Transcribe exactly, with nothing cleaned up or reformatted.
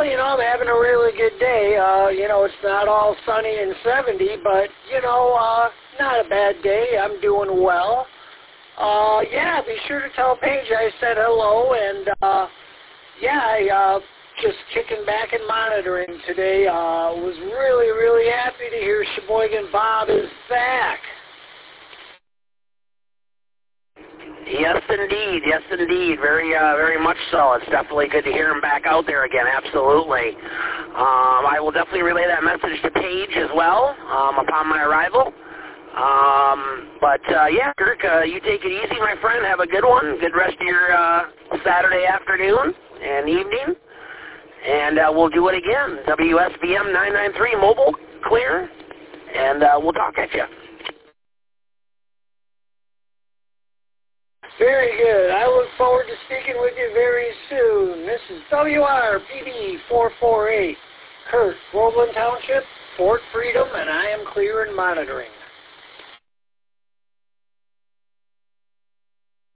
Well, you know, I'm having a really good day. Uh, you know, it's not all sunny and seventy, but, you know, uh, not a bad day. I'm doing well. Uh, yeah, be sure to tell Paige I said hello, and, uh, yeah, I, uh, just kicking back and monitoring today. Uh, was really, really happy to hear Sheboygan Bob is back. Yes, indeed. Yes, indeed. Very, uh, very much so. It's definitely good to hear him back out there again. Absolutely. Um, I will definitely relay that message to Paige as well um, upon my arrival. Um, but, uh, yeah, Kirk, uh, you take it easy, my friend. Have a good one. Good rest of your uh, Saturday afternoon and evening. And uh, we'll do it again. W S B M nine nine three mobile, clear. And uh, we'll talk at you. Very good. I look forward to speaking with you very soon. This is W R P B four four eight, Kurt, Groveland Township, Fort Freedom, and I am clear and monitoring.